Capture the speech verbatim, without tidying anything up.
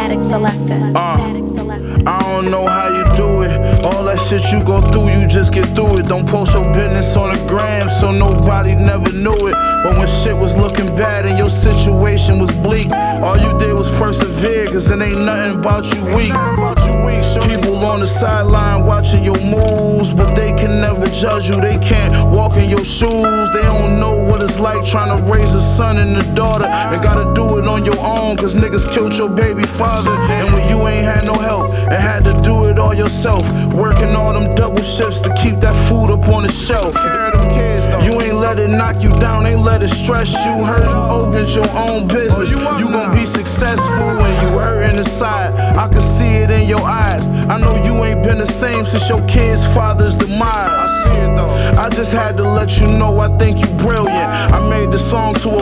Static Selector. Uh, I don't know how you do it. All that shit you go through, you just get through it. Don't post your business on the gram so nobody never knew it. But when shit was looking bad and your situation was bleak, all you did was persevere, cause it ain't nothing about you weak. People on the sideline watching your moves, but they can never judge you. They can't walk in your shoes. They don't know what it's like trying to raise a son and a daughter, and gotta do it on your own, cause niggas killed your baby father. And when you ain't had no help and had to do it all yourself, working all them double shifts to keep that food up on the shelf. You ain't let it knock you down, ain't let it stress you. Heard you opened your own business, you gon' be successful when you hurtin' inside. I can see it in your eyes. I know you ain't been the same since your kid's father's demise. I see it though. I just had to let you know I think you brilliant. I made the song to